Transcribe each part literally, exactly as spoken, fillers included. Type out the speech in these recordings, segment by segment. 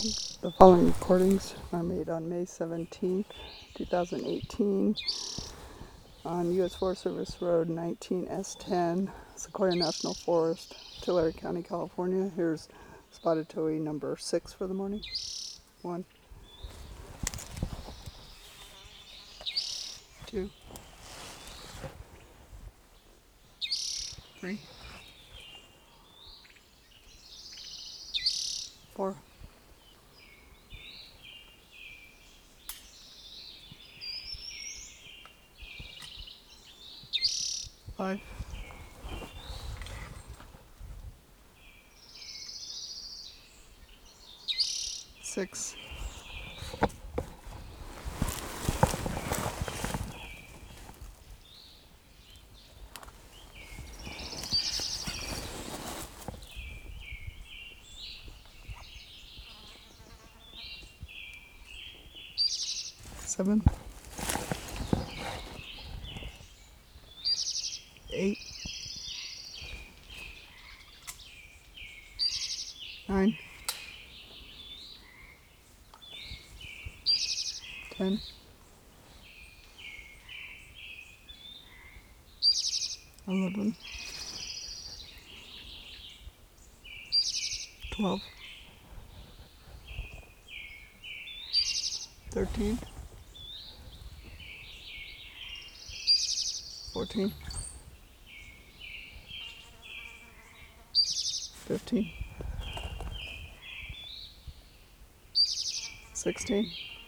The following recordings are made on May seventeenth, two thousand eighteen, on U S Forest Service Road nineteen S ten, Sequoia National Forest, Tulare County, California. Here's spotted towhee number six for the morning. One, two, three, four, five, six, seven, eight, nine, ten, eleven, twelve, thirteen, fourteen, fifteen, sixteen,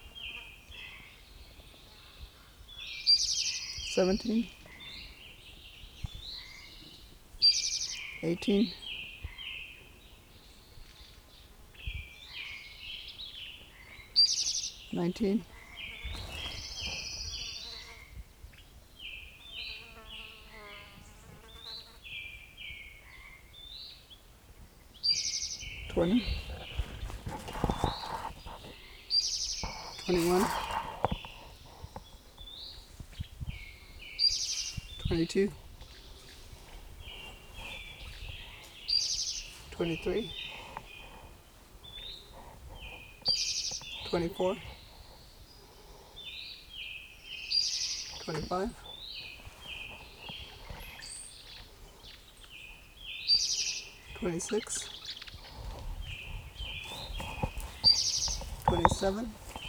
seventeen, eighteen, nineteen, twenty, twenty-one, twenty-two, twenty-three, twenty-four, twenty-five, twenty-six, twenty-seven,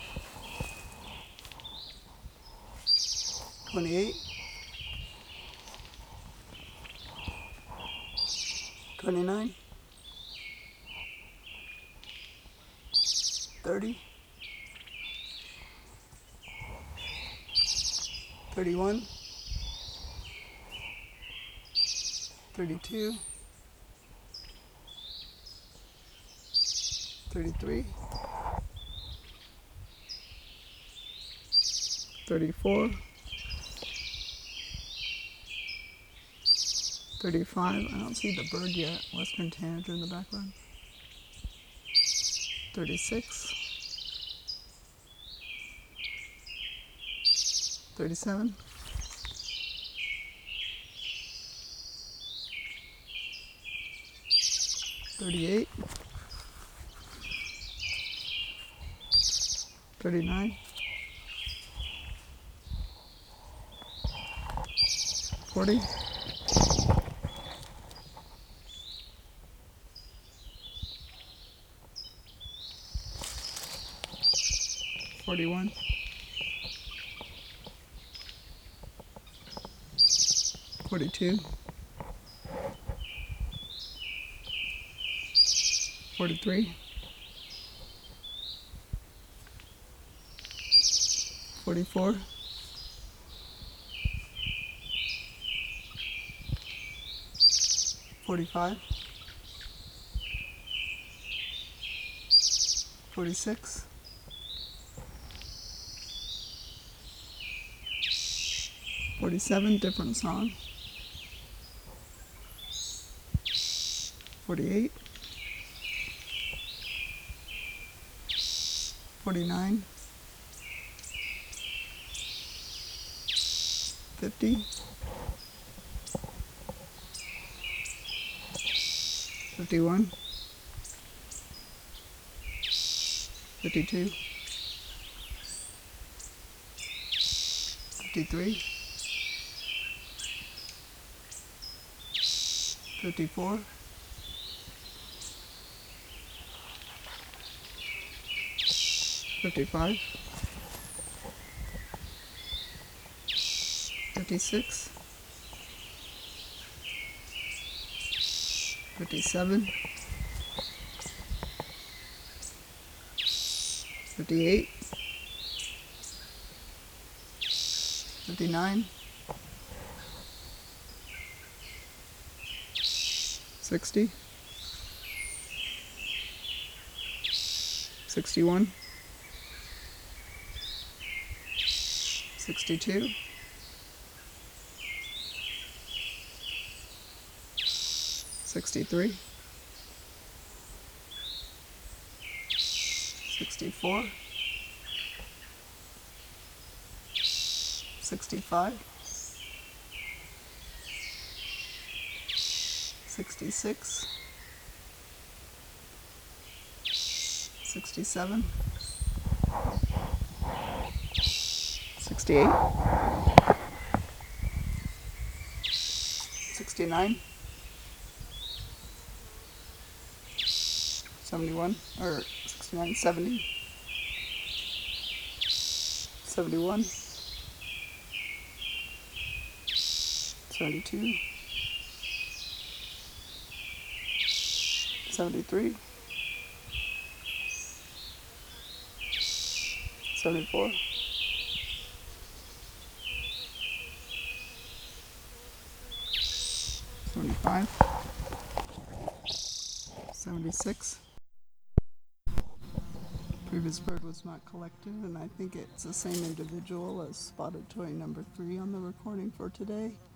twenty-eight, twenty-nine, thirty, thirty-one, thirty-two, thirty-three, thirty-four, thirty-five. I don't see the bird yet. Western tanager in the background. thirty-six, thirty-seven, thirty-eight, thirty-nine, forty, forty-one, forty-two, forty-three, forty-four, forty-five, forty-six, forty-seven, different song, forty-eight, forty-nine, fifty, fifty-one, fifty-two, fifty-three, fifty-four, fifty-five, fifty-six, fifty-seven, fifty-eight, fifty-nine, sixty, sixty-one, sixty-two, sixty-three, sixty-four, sixty-five, sixty-six, sixty-seven, sixty-eight, sixty-nine, seventy-one, or sixty-nine, seventy, seventy-one, seventy-two, seventy-three, seventy-four, seventy-five, seventy-six. Previous bird was not collected, and I think it's the same individual as spotted toy number three on the recording for today.